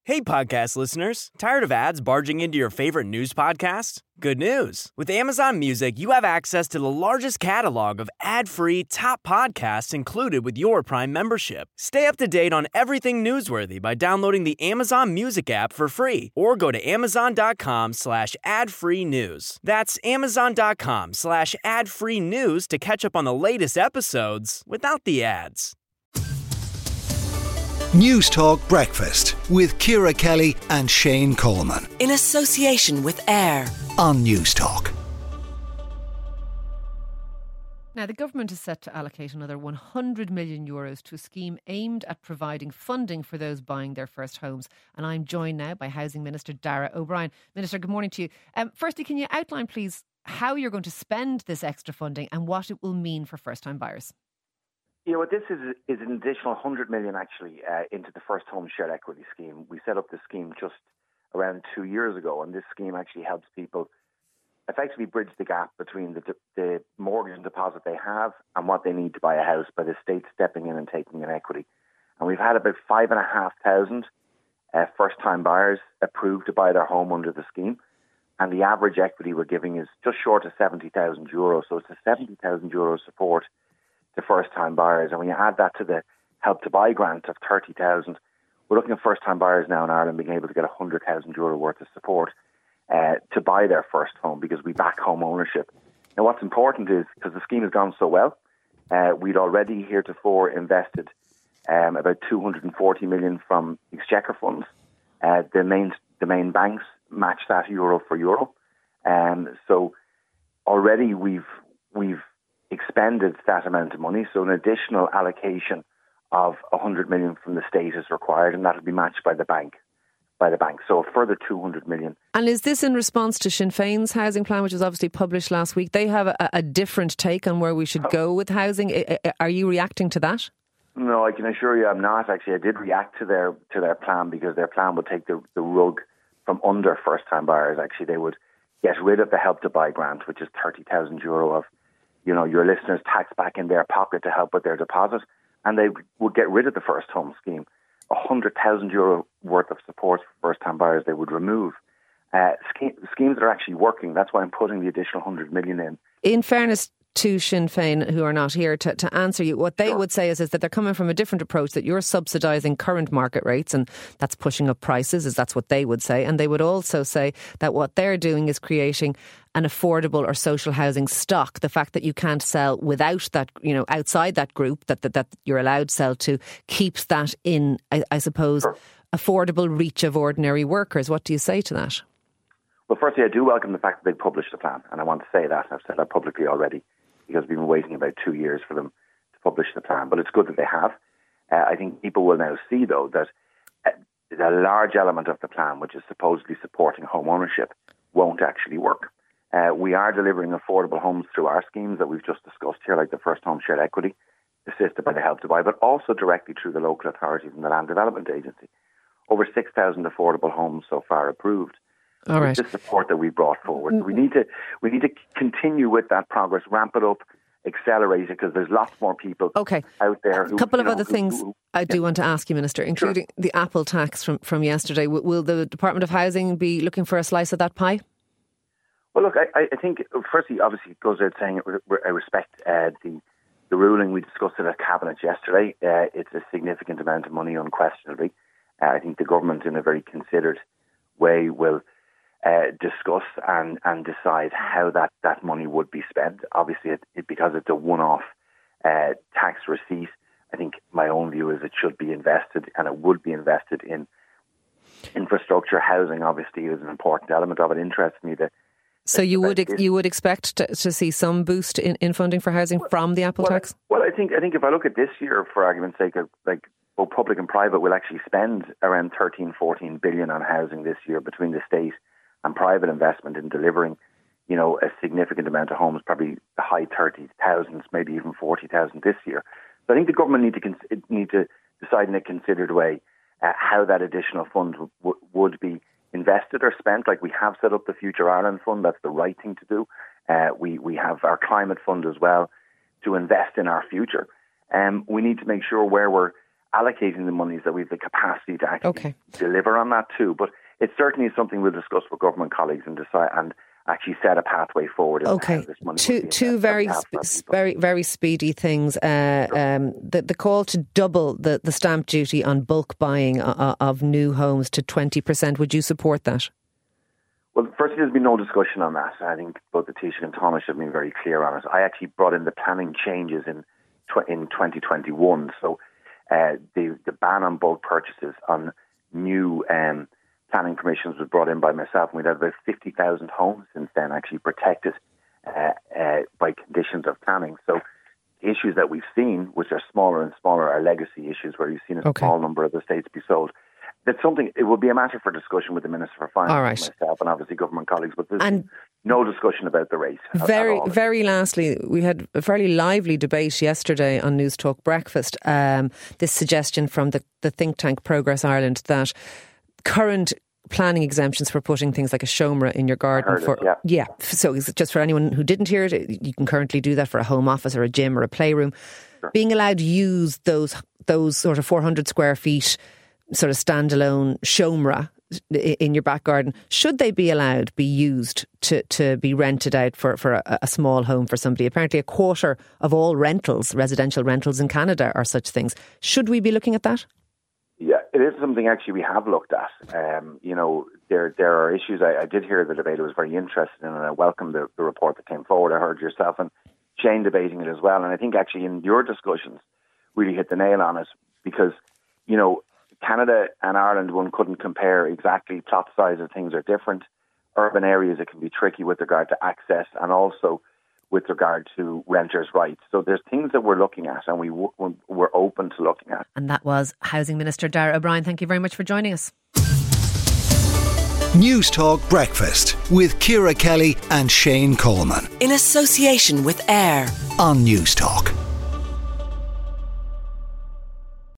Hey, podcast listeners. Tired of ads barging into your favorite news podcasts? Good news. With Amazon Music, you have access to the largest catalog of ad-free top podcasts included with your Prime membership. Stay up to date on everything newsworthy by downloading the Amazon Music app for free or go to amazon.com/ad-free news. That's amazon.com/ad-free news to catch up on the latest episodes without the ads. News Talk Breakfast with Ciara Kelly and Shane Coleman. In association with AIR on News Talk. Now, the government is set to allocate another €100 million to a scheme aimed at providing funding for those buying their first homes. And I'm joined now by Housing Minister Darragh O'Brien. Minister, good morning to you. Firstly, can you outline, please, how you're going to spend this extra funding and what it will mean for first-time buyers? Yeah, what this is an additional 100 million actually into the First Home Shared Equity Scheme. We set up this scheme just around 2 years ago, and this scheme actually helps people effectively bridge the gap between the mortgage and deposit they have and what they need to buy a house by the state stepping in and taking in equity. And we've had about 5,500 first-time buyers approved to buy their home under the scheme, and the average equity we're giving is just short of €70,000. So it's a €70,000 support to first-time buyers. And when you add that to the Help to Buy grant of 30,000, we're looking at first-time buyers now in Ireland being able to get €100,000 worth of support to buy their first home, because we back home ownership. Now, what's important is, because the scheme has gone so well, we'd already heretofore invested about 240 million from Exchequer funds. The main banks match that euro for euro. So already we've expended that amount of money, so an additional allocation of 100 million from the state is required, and that'll be matched by the bank. So a further 200 million. And is this in response to Sinn Féin's housing plan, which was obviously published last week? They have a different take on where we should go with housing. Are you reacting to that? No, I can assure you I'm not. Actually, I did react to their plan, because their plan would take the rug from under first-time buyers. Actually, they would get rid of the Help to Buy grant, which is €30,000 of your listeners' tax back in their pocket to help with their deposit, and they would get rid of the First Home scheme. €100,000 worth of support for first-time buyers they would remove. Schemes that are actually working. That's why I'm putting the additional 100 million in. In fairness to Sinn Féin, who are not here to answer you, what they would say is that they're coming from a different approach, that you're subsidising current market rates and that's pushing up prices, that's what they would say. And they would also say that what they're doing is creating an affordable or social housing stock. The fact that you can't sell without that, outside that group that you're allowed to sell to, keeps that in, I suppose, affordable reach of ordinary workers. What do you say to that? Well, firstly, I do welcome the fact that they published a plan, and I want to say that. I've said that publicly already, because we've been waiting about 2 years for them to publish the plan. But it's good that they have. I think people will now see, though, that a large element of the plan, which is supposedly supporting home ownership, won't actually work. We are delivering affordable homes through our schemes that we've just discussed here, like the First Home Shared Equity, assisted by the Help to Buy, but also directly through the local authorities and the Land Development Agency. Over 6,000 affordable homes so far approved. All right. The support that we brought forward. We need to continue with that progress, ramp it up, accelerate it, because there's lots more people out there. A couple of other things I do want to ask you, Minister, including the Apple tax from yesterday. Will the Department of Housing be looking for a slice of that pie? Well, look, I think, firstly, obviously, it goes without saying, I respect the ruling. We discussed it at Cabinet yesterday. It's a significant amount of money, unquestionably. I think the government, in a very considered way, will discuss and decide how that money would be spent. Obviously, because it's a one-off tax receipt, I think my own view is it should be invested, and it would be invested in infrastructure. Housing, obviously, is an important element of it. Interests me that. So you would expect to see some boost in funding for housing from the Apple tax? Well, I think if I look at this year, for argument's sake, like both public and private will actually spend around 13-14 billion on housing this year between the state and private investment in delivering, a significant amount of homes, probably the high 30,000s, maybe even 40,000 this year. So I think the government need to decide in a considered way how that additional fund would be invested or spent. Like, we have set up the Future Ireland Fund. That's the right thing to do. We have our climate fund as well to invest in our future. We need to make sure where we're allocating the monies that we have the capacity to actually deliver on that too. But it's certainly something we'll discuss with government colleagues and decide and actually set a pathway forward. Okay, two very speedy things. The call to double the stamp duty on bulk buying of new homes to 20%. Would you support that? Well, firstly, there's been no discussion on that. I think both the Taoiseach and Thomas have been very clear on it. I actually brought in the planning changes in 2021. So the ban on bulk purchases on new planning permissions was brought in by myself, and we've had about 50,000 homes since then actually protected by conditions of planning. So issues that we've seen, which are smaller and smaller, are legacy issues where you've seen a small number of the estates be sold. That's something, it will be a matter for discussion with the Minister for Finance, myself, and obviously government colleagues, but there's no discussion about the rate. Very lastly, we had a fairly lively debate yesterday on News Talk Breakfast, this suggestion from the think tank Progress Ireland that current planning exemptions for putting things like a shomra in your garden. So just for anyone who didn't hear it, you can currently do that for a home office or a gym or a playroom. Sure. Being allowed to use those sort of 400 square feet sort of standalone shomra in your back garden, should they be allowed, be used to be rented out for a small home for somebody? Apparently a quarter of all rentals, residential rentals in Canada, are such things. Should we be looking at that? Yeah, it is something actually we have looked at. There are issues. I did hear the debate. I was very interested in it, and I welcomed the report that came forward. I heard yourself and Shane debating it as well. And I think actually in your discussions really hit the nail on it, because, Canada and Ireland, one couldn't compare exactly. Plot size of things are different. Urban areas, it can be tricky with regard to access and also with regard to renters' rights. So there's things that we're looking at, and we're open to looking at. And that was Housing Minister Darragh O'Brien. Thank you very much for joining us. News Talk Breakfast with Ciara Kelly and Shane Coleman. In association with AIR on News Talk.